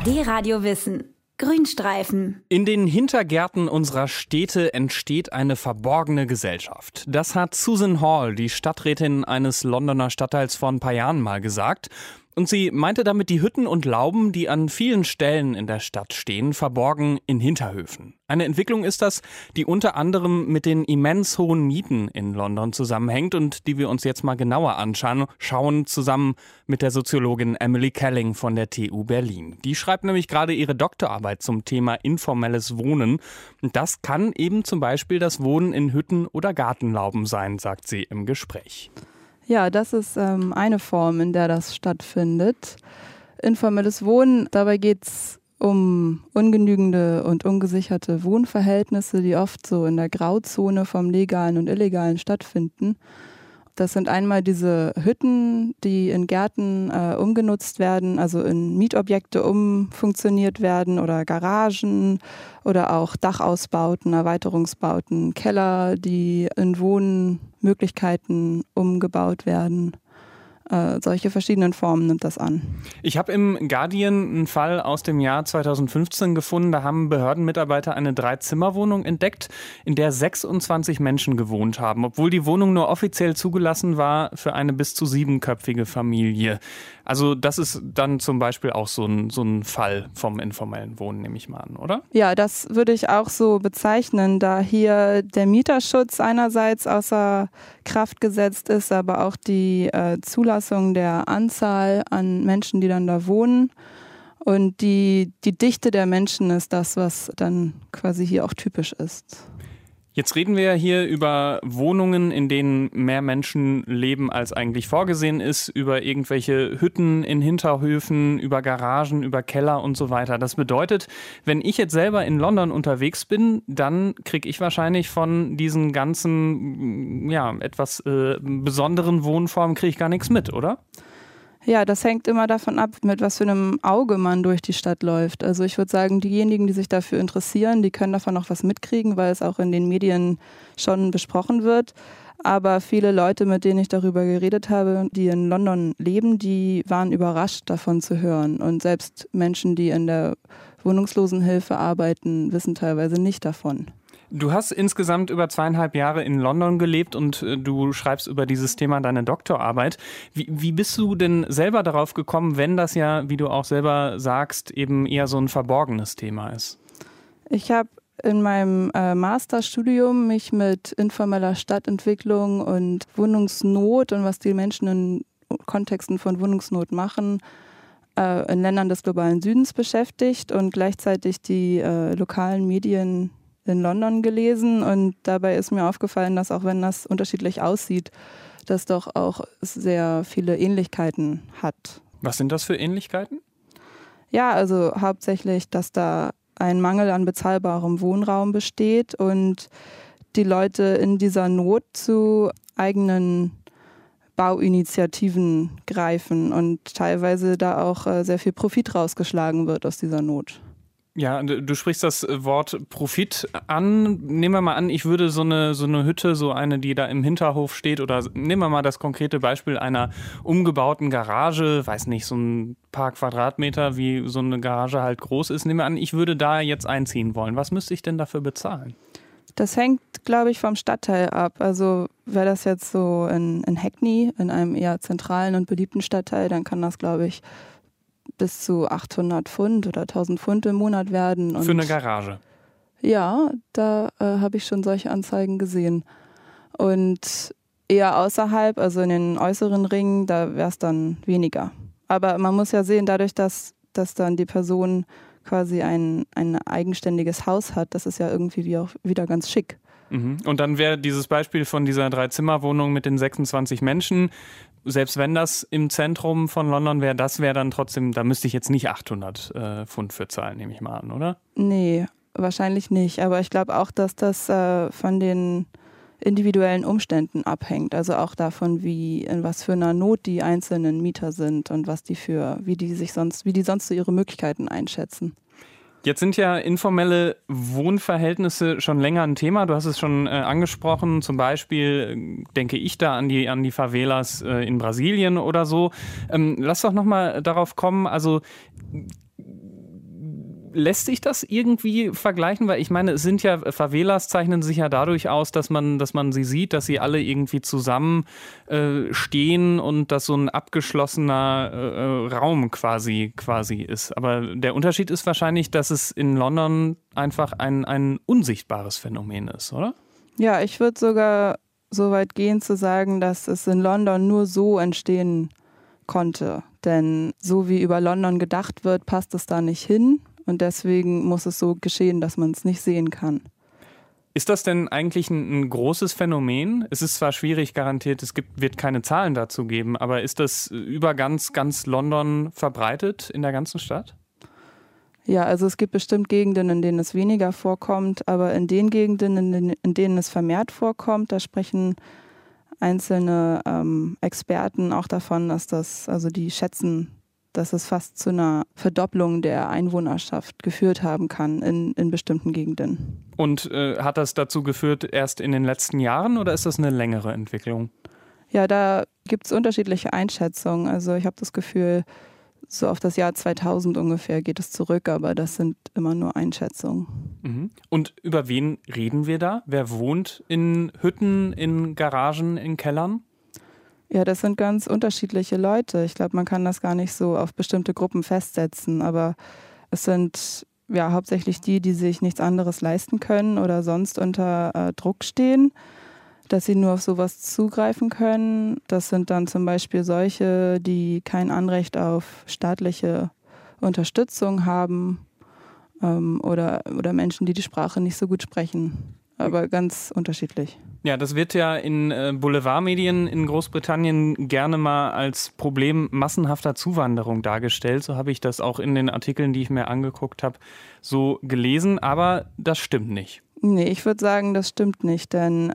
D-Radio Wissen. Grünstreifen. In den Hintergärten unserer Städte entsteht eine verborgene Gesellschaft. Das hat Susan Hall, die Stadträtin eines Londoner Stadtteils, vor ein paar Jahren mal gesagt. Und sie meinte damit die Hütten und Lauben, die an vielen Stellen in der Stadt stehen, verborgen in Hinterhöfen. Eine Entwicklung ist das, die unter anderem mit den immens hohen Mieten in London zusammenhängt und die wir uns jetzt mal genauer anschauen, zusammen mit der Soziologin Emily Kelling von der TU Berlin. Die schreibt nämlich gerade ihre Doktorarbeit zum Thema informelles Wohnen. Und das kann eben zum Beispiel das Wohnen in Hütten oder Gartenlauben sein, sagt sie im Gespräch. Ja, das ist eine Form, in der das stattfindet. Informelles Wohnen, dabei geht es um ungenügende und ungesicherte Wohnverhältnisse, die oft so in der Grauzone vom Legalen und Illegalen stattfinden. Das sind einmal diese Hütten, die in Gärten umgenutzt werden, also in Mietobjekte umfunktioniert werden oder Garagen oder auch Dachausbauten, Erweiterungsbauten, Keller, die in Wohnmöglichkeiten umgebaut werden. Solche verschiedenen Formen nimmt das an. Ich habe im Guardian einen Fall aus dem Jahr 2015 gefunden. Da haben Behördenmitarbeiter eine 3-Zimmer-Wohnung entdeckt, in der 26 Menschen gewohnt haben, obwohl die Wohnung nur offiziell zugelassen war für eine bis zu 7-köpfige Familie. Also das ist dann zum Beispiel auch so ein Fall vom informellen Wohnen, nehme ich mal an, oder? Ja, das würde ich auch so bezeichnen, da hier der Mieterschutz einerseits außer Kraft gesetzt ist, aber auch die Zulassung der Anzahl an Menschen, die dann da wohnen. Und die Dichte der Menschen ist das, was dann quasi hier auch typisch ist. Jetzt reden wir ja hier über Wohnungen, in denen mehr Menschen leben, als eigentlich vorgesehen ist, über irgendwelche Hütten in Hinterhöfen, über Garagen, über Keller und so weiter. Das bedeutet, wenn ich jetzt selber in London unterwegs bin, dann kriege ich wahrscheinlich von diesen ganzen, etwas besonderen Wohnformen kriege ich gar nichts mit, oder? Ja, das hängt immer davon ab, mit was für einem Auge man durch die Stadt läuft. Also ich würde sagen, diejenigen, die sich dafür interessieren, die können davon auch was mitkriegen, weil es auch in den Medien schon besprochen wird. Aber viele Leute, mit denen ich darüber geredet habe, die in London leben, die waren überrascht davon zu hören. Und selbst Menschen, die in der Wohnungslosenhilfe arbeiten, wissen teilweise nicht davon. Du hast insgesamt über 2,5 Jahre in London gelebt und du schreibst über dieses Thema deine Doktorarbeit. Wie bist du denn selber darauf gekommen, wenn das ja, wie du auch selber sagst, eben eher so ein verborgenes Thema ist? Ich habe in meinem Masterstudium mich mit informeller Stadtentwicklung und Wohnungsnot und was die Menschen in Kontexten von Wohnungsnot machen, in Ländern des globalen Südens beschäftigt und gleichzeitig die lokalen Medien in London gelesen, und dabei ist mir aufgefallen, dass auch wenn das unterschiedlich aussieht, das doch auch sehr viele Ähnlichkeiten hat. Was sind das für Ähnlichkeiten? Ja, also hauptsächlich, dass da ein Mangel an bezahlbarem Wohnraum besteht und die Leute in dieser Not zu eigenen Bauinitiativen greifen und teilweise da auch sehr viel Profit rausgeschlagen wird aus dieser Not. Ja, du sprichst das Wort Profit an. Nehmen wir mal an, ich würde so eine Hütte, so eine, die da im Hinterhof steht, oder nehmen wir mal das konkrete Beispiel einer umgebauten Garage, weiß nicht, so ein paar Quadratmeter, wie so eine Garage halt groß ist. Nehmen wir an, ich würde da jetzt einziehen wollen. Was müsste ich denn dafür bezahlen? Das hängt, glaube ich, vom Stadtteil ab. Also wäre das jetzt so in Hackney, in einem eher zentralen und beliebten Stadtteil, dann kann das, glaube ich, bis zu 800 Pfund oder 1000 Pfund im Monat werden. Und für eine Garage? Ja, da habe ich schon solche Anzeigen gesehen. Und eher außerhalb, also in den äußeren Ringen, da wäre es dann weniger. Aber man muss ja sehen, dadurch, dass dann die Person quasi ein eigenständiges Haus hat, das ist ja irgendwie auch wieder ganz schick. Und dann wäre dieses Beispiel von dieser 3-Zimmer-Wohnung mit den 26 Menschen, selbst wenn das im Zentrum von London wäre, das wäre dann trotzdem, da müsste ich jetzt nicht 800 Pfund für zahlen, nehme ich mal an, oder? Nee, wahrscheinlich nicht. Aber ich glaube auch, dass das von den individuellen Umständen abhängt. Also auch davon, in was für einer Not die einzelnen Mieter sind und wie die sonst so ihre Möglichkeiten einschätzen. Jetzt sind ja informelle Wohnverhältnisse schon länger ein Thema. Du hast es schon angesprochen. Zum Beispiel denke ich da an die Favelas in Brasilien oder so. Lass doch noch mal darauf kommen. Also Lässt sich das irgendwie vergleichen? Weil ich meine, es sind ja, Favelas zeichnen sich ja dadurch aus, dass man sie sieht, dass sie alle irgendwie zusammen stehen und dass so ein abgeschlossener Raum quasi ist. Aber der Unterschied ist wahrscheinlich, dass es in London einfach ein unsichtbares Phänomen ist, oder? Ja, ich würde sogar so weit gehen zu sagen, dass es in London nur so entstehen konnte. Denn so wie über London gedacht wird, passt es da nicht hin. Und deswegen muss es so geschehen, dass man es nicht sehen kann. Ist das denn eigentlich ein großes Phänomen? Es ist zwar schwierig, garantiert, wird keine Zahlen dazu geben, aber ist das über ganz London verbreitet in der ganzen Stadt? Ja, also es gibt bestimmt Gegenden, in denen es weniger vorkommt, aber in den Gegenden, in denen es vermehrt vorkommt, da sprechen einzelne Experten auch davon, die schätzen, dass es fast zu einer Verdopplung der Einwohnerschaft geführt haben kann in bestimmten Gegenden. Und hat das dazu geführt erst in den letzten Jahren oder ist das eine längere Entwicklung? Ja, da gibt es unterschiedliche Einschätzungen. Also ich habe das Gefühl, so auf das Jahr 2000 ungefähr geht es zurück, aber das sind immer nur Einschätzungen. Mhm. Und über wen reden wir da? Wer wohnt in Hütten, in Garagen, in Kellern? Ja, das sind ganz unterschiedliche Leute. Ich glaube, man kann das gar nicht so auf bestimmte Gruppen festsetzen, aber es sind ja hauptsächlich die sich nichts anderes leisten können oder sonst unter Druck stehen, dass sie nur auf sowas zugreifen können. Das sind dann zum Beispiel solche, die kein Anrecht auf staatliche Unterstützung haben oder Menschen, die die Sprache nicht so gut sprechen. Aber ganz unterschiedlich. Ja, das wird ja in Boulevardmedien in Großbritannien gerne mal als Problem massenhafter Zuwanderung dargestellt. So habe ich das auch in den Artikeln, die ich mir angeguckt habe, so gelesen. Aber das stimmt nicht. Nee, ich würde sagen, das stimmt nicht. Denn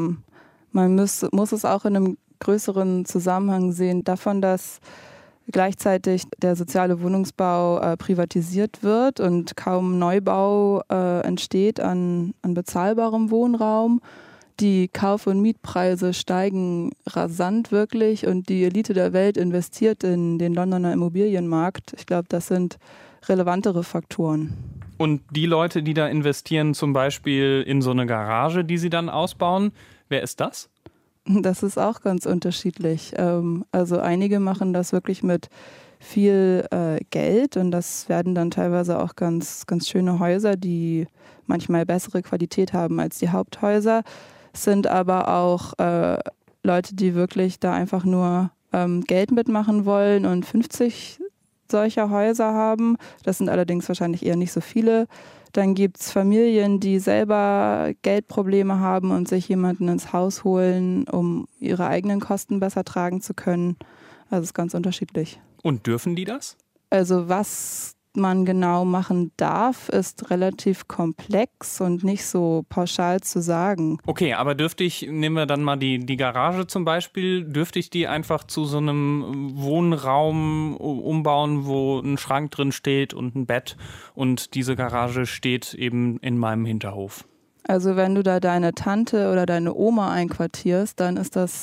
man muss es auch in einem größeren Zusammenhang sehen davon, dass gleichzeitig der soziale Wohnungsbau privatisiert wird und kaum Neubau entsteht an bezahlbarem Wohnraum. Die Kauf- und Mietpreise steigen rasant wirklich und die Elite der Welt investiert in den Londoner Immobilienmarkt. Ich glaube, das sind relevantere Faktoren. Und die Leute, die da investieren, zum Beispiel in so eine Garage, die sie dann ausbauen, wer ist das? Das ist auch ganz unterschiedlich. Also einige machen das wirklich mit viel Geld und das werden dann teilweise auch ganz schöne Häuser, die manchmal bessere Qualität haben als die Haupthäuser. Es sind aber auch Leute, die wirklich da einfach nur Geld mitmachen wollen und 50 solcher Häuser haben. Das sind allerdings wahrscheinlich eher nicht so viele. Dann gibt es Familien, die selber Geldprobleme haben und sich jemanden ins Haus holen, um ihre eigenen Kosten besser tragen zu können. Also es ist ganz unterschiedlich. Und dürfen die das? Also was man genau machen darf, ist relativ komplex und nicht so pauschal zu sagen. Okay, aber nehmen wir dann mal die Garage zum Beispiel, dürfte ich die einfach zu so einem Wohnraum umbauen, wo ein Schrank drin steht und ein Bett und diese Garage steht eben in meinem Hinterhof? Also wenn du da deine Tante oder deine Oma einquartierst, dann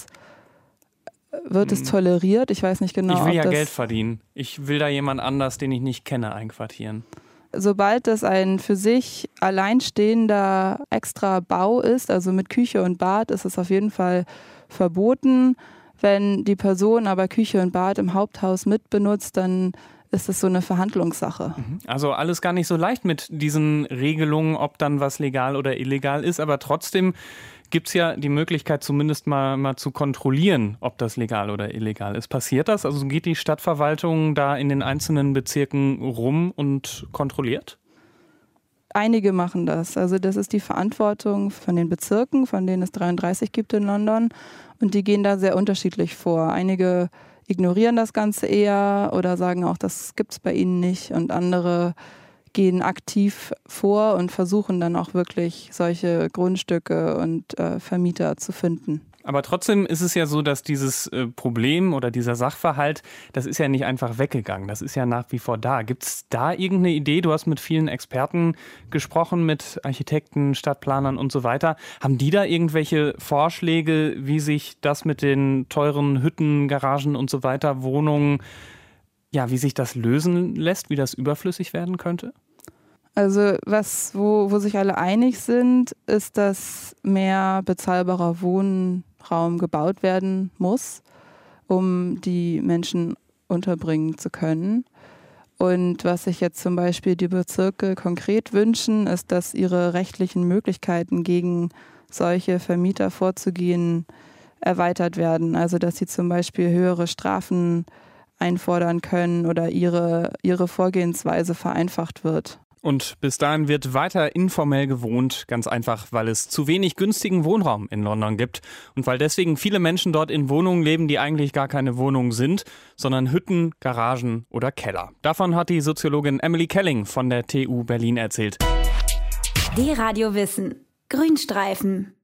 wird es toleriert. Ich weiß nicht genau, ich will ja Geld verdienen. Ich will da jemand anders, den ich nicht kenne, einquartieren. Sobald es ein für sich alleinstehender extra Bau ist, also mit Küche und Bad, ist es auf jeden Fall verboten. Wenn die Person aber Küche und Bad im Haupthaus mitbenutzt, dann ist es so eine Verhandlungssache. Also alles gar nicht so leicht mit diesen Regelungen, ob dann was legal oder illegal ist, aber trotzdem gibt es ja die Möglichkeit, zumindest mal zu kontrollieren, ob das legal oder illegal ist. Passiert das? Also geht die Stadtverwaltung da in den einzelnen Bezirken rum und kontrolliert? Einige machen das. Also das ist die Verantwortung von den Bezirken, von denen es 33 gibt in London. Und die gehen da sehr unterschiedlich vor. Einige ignorieren das Ganze eher oder sagen auch, das gibt es bei ihnen nicht. Und andere gehen aktiv vor und versuchen dann auch wirklich solche Grundstücke und Vermieter zu finden. Aber trotzdem ist es ja so, dass dieses Problem oder dieser Sachverhalt, das ist ja nicht einfach weggegangen. Das ist ja nach wie vor da. Gibt es da irgendeine Idee? Du hast mit vielen Experten gesprochen, mit Architekten, Stadtplanern und so weiter. Haben die da irgendwelche Vorschläge, wie sich das mit den teuren Hütten, Garagen und so weiter, Wohnungen, ja, wie sich das lösen lässt, wie das überflüssig werden könnte? Also wo sich alle einig sind, ist, dass mehr bezahlbarer Wohnraum gebaut werden muss, um die Menschen unterbringen zu können. Und was sich jetzt zum Beispiel die Bezirke konkret wünschen, ist, dass ihre rechtlichen Möglichkeiten gegen solche Vermieter vorzugehen erweitert werden. Also dass sie zum Beispiel höhere Strafen einfordern können oder ihre Vorgehensweise vereinfacht wird. Und bis dahin wird weiter informell gewohnt, ganz einfach, weil es zu wenig günstigen Wohnraum in London gibt und weil deswegen viele Menschen dort in Wohnungen leben, die eigentlich gar keine Wohnungen sind, sondern Hütten, Garagen oder Keller. Davon hat die Soziologin Emily Kelling von der TU Berlin erzählt. D-Radio Wissen. Grünstreifen.